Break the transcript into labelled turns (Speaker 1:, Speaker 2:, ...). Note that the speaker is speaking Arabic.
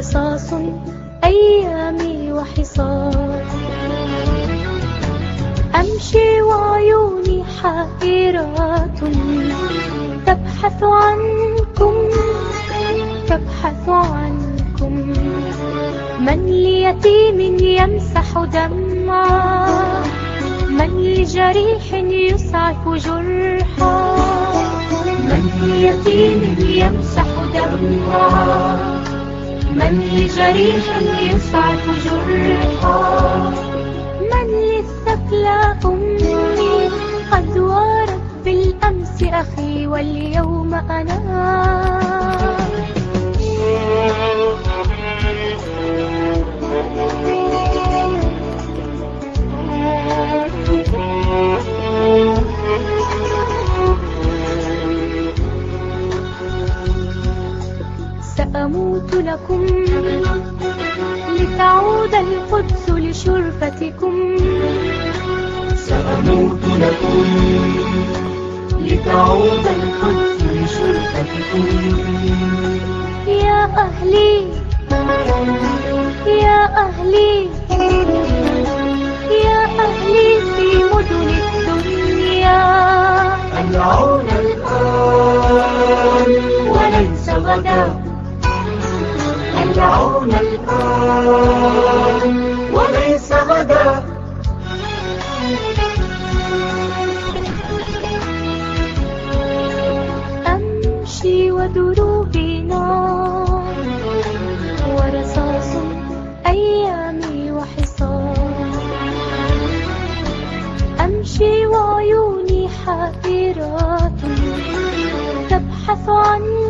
Speaker 1: ورصاص أيامي وحصار. أمشي وعيوني حائرات تبحث عنكم تبحث عنكم. من ليتيم يمسح دمعا، من لجريح يسعف جرحا. من ليتيم يمسح دمعا، من لجريح يسعف جرحا. من للثكلى أمي قد وارت بالأمس أخي واليوم أنا. سأموت لكم لتعود القدس لشرفتكم.
Speaker 2: سأموت لكم لتعود القدس لشرفتكم.
Speaker 1: يا أهلي يا أهلي يا أهلي في مدن الدنيا.
Speaker 2: العون الآن وليس غدا. العون الآن وليس غدا.
Speaker 1: أمشي ودروبي نار ورصاص أيامي وحصار. أمشي وعيوني حائرات تبحث عن